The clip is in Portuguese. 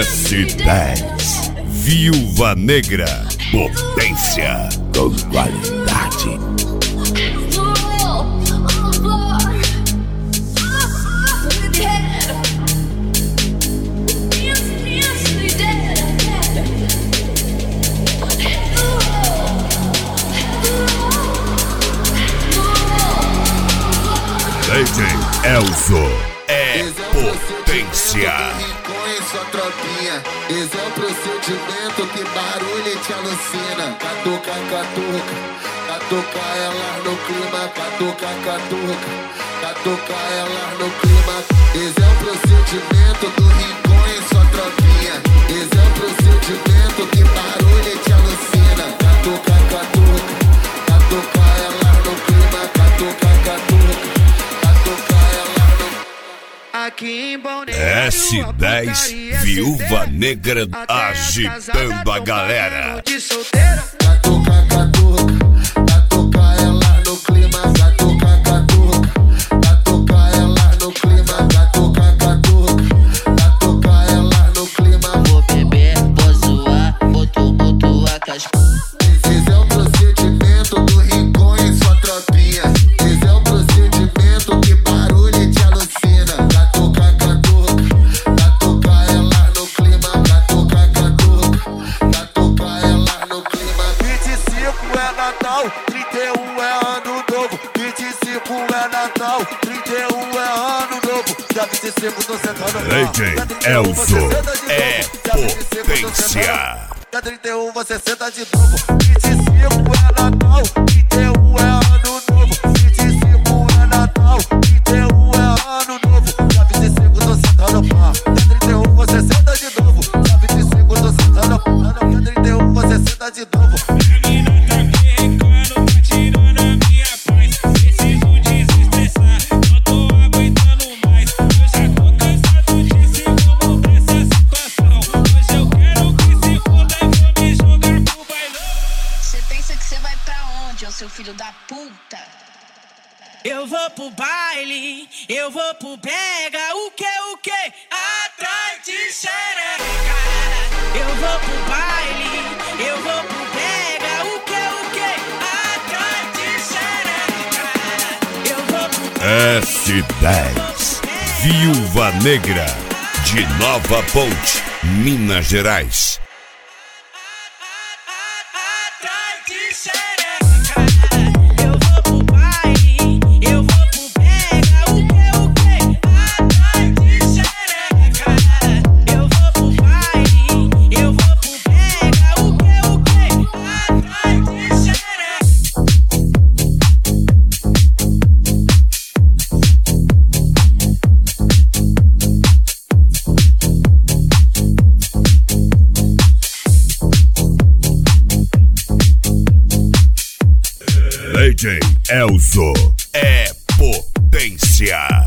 S10 Viúva Negra, potência com qualidade. DJ Elzo é potência. Sua tropinha, esse é o procedimento que barulho te alucina. Catuca, catuca, catuca ela no clima. Catuca, catuca, catuca ela no clima. Esse é o procedimento do rincão em sua tropinha. Esse é o procedimento que barulho te alucina. Catuca, catuca, catuca ela no clima. Catuca, catuca, catuca ela no... Aqui em Balneário, S10 Viúva Negra agitando a galera. Catuca, catuca, catuca ela no clima. Catuca, catuca, catuca ela no clima. Catuca, catuca, catuca ela no clima. Vou beber, vou zoar, boto a caspa. Esse é o procedimento do rincão em sua tropinha. Esse é o procedimento que barulho te alucina. Catuca, catuca, catuca ela no clima. Catuca, catuca, catuca ela no clima. 25 é Natal, 31 é ano novo. 25 é Natal, 31 é ano novo. Já 25 tô sentando DJ Elzo é potência. Já 31 você senta de novo. 25 é Natal, 31 é ano novo. 25 é Natal, 31 é ano novo. Já 25 tô sentando pá. Já 31 você senta de novo. Já 25 tô sentando pá. Já 31 você senta de novo. Seu filho da puta. Eu vou pro baile, eu vou pro brega. O que? Atrás de xereca. Eu vou pro baile, eu vou pro brega. O que? Atrás de xereca. Eu vou pro S10 Viúva Negra de Nova Ponte, Minas Gerais. atrás de xereca. DJ Elzo é potência.